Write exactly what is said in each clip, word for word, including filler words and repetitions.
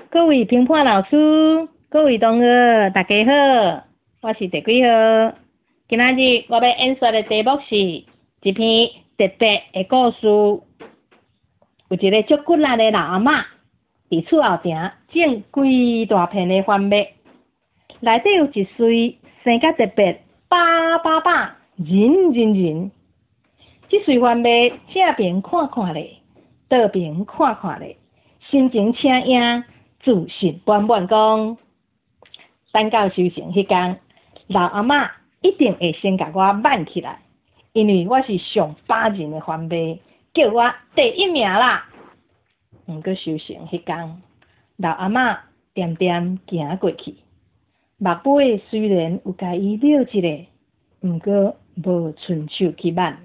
各位评判老师，各位同学，大家好，我是第几号？今仔日我要演说的题目是一篇特别的故事。有一个足骨力的老阿嬷，伫厝后埕种规大片的番麦，内底有一穗生甲特别叭叭叭，人人人。这穗番麦正边看看咧，倒边看看咧，心情请影，自信满满讲。等到收成迄天，老阿嬷一定会先甲我挽起来，因为我是上把人的番麦，叫我第一名啦。毋过收成迄天，老阿嬷点点行过去，目尾虽然有甲伊瞄一下，毋过无伸手去挽。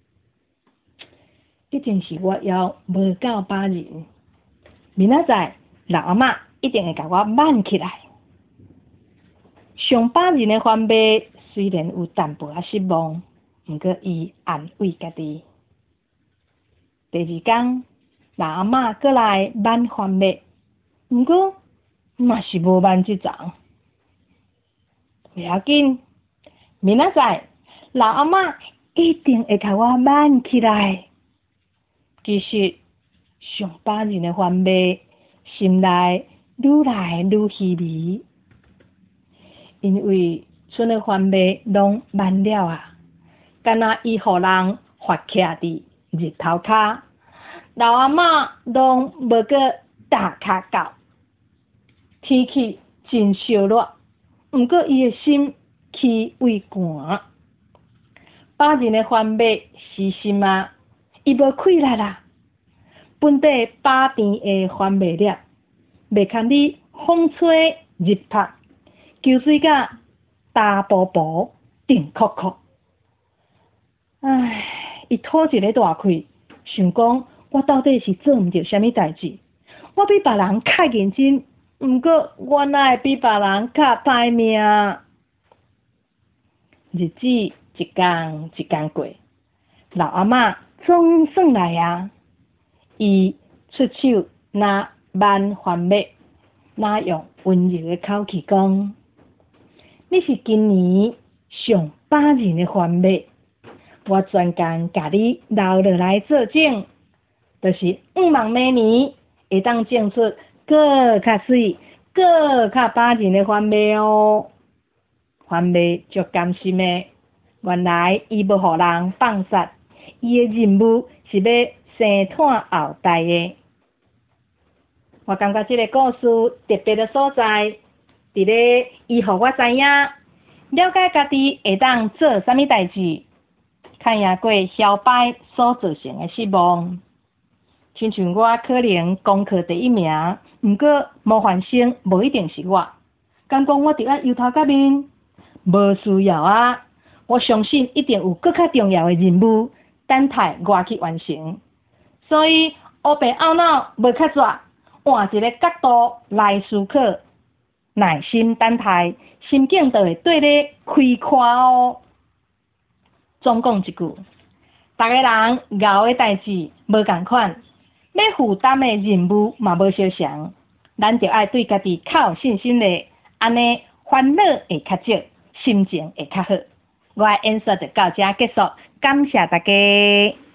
一定是我腰无够把人，明仔载老阿嬷一定会甲我挽起来。上把人的番麦虽然有淡薄仔失望，毋过伊安慰家己。第二天，老阿嬷过来挽番麦，毋过嘛是无挽即丛。不要紧，明仔载老阿嬷一定会甲我挽起来。其实上把人的番麦，心内愈来愈稀微，因为剩的番麦拢挽了啊，敢若伊互人发徛伫日头骹，老阿嬷拢无个大骹到。天气真烧热，毋过伊的心气胃寒。把人的番麦死心啊！伊无气力啦，本地把边的番麦粒，袂堪你风吹日晒，浇水甲大薄薄、定壳壳。唉，伊吐一个大气，想讲我到底是做毋着啥物代志？我比别人较认真，毋过我哪会比别人较歹命？日子一天一天过，老阿嬷总算来啊！伊出手拿挽番麦，拿用温柔的口气讲：“你是今年上把人的番麦，我专工甲你留落来做种，就是毋望明年会当种出更较水、更较把人的番麦哦。”番麦足甘心的，原来伊要互人放杀，伊的任务是要生产后代的。我感觉这个故事特别的所在，伫咧伊互我知影，了解家己会当做啥物代志，看赢过小摆所造成的失望。亲像我可能功课第一名，毋过模范生无一定是我。敢讲我伫爱忧头壳面？无需要啊！我相信一定有更较重要的任务等待我去完成。所以乌白懊恼无较绝，换一个角度来思考，耐心等待，心境就会对咧开阔哦。总讲一句，逐个人熬的代志无共款，要负担的任务嘛无相同，咱就爱对家己较有信心咧，安尼烦恼会较少，心情会较好。我的演说就到这结束，感谢大家。